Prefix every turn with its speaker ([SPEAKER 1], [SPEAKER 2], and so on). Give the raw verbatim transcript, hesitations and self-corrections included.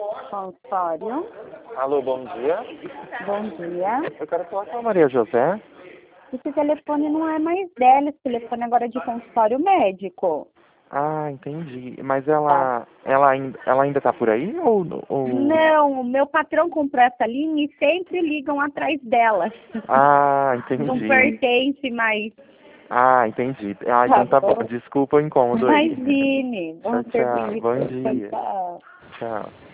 [SPEAKER 1] Consultório.
[SPEAKER 2] Alô, bom dia.
[SPEAKER 1] Bom dia.
[SPEAKER 2] Eu quero falar com a Maria José.
[SPEAKER 1] Esse telefone não é mais dela, esse telefone agora é de consultório médico.
[SPEAKER 2] Ah, entendi. Mas
[SPEAKER 1] Tá.
[SPEAKER 2] ela, ela, ainda, ela ainda tá por aí ou, ou...
[SPEAKER 1] Não, o meu patrão comprou essa linha e sempre ligam atrás dela.
[SPEAKER 2] Ah,
[SPEAKER 1] Não
[SPEAKER 2] entendi.
[SPEAKER 1] pertence mais.
[SPEAKER 2] Ah, entendi. Ah,
[SPEAKER 1] Tá
[SPEAKER 2] então tá bom.
[SPEAKER 1] bom?
[SPEAKER 2] Desculpa o incômodo aí.
[SPEAKER 1] Imagine.
[SPEAKER 2] Tchau,
[SPEAKER 1] Bom
[SPEAKER 2] tchau.
[SPEAKER 1] serviço.
[SPEAKER 2] Bom
[SPEAKER 1] Tchau,
[SPEAKER 2] dia.
[SPEAKER 1] tchau.
[SPEAKER 2] Tchau.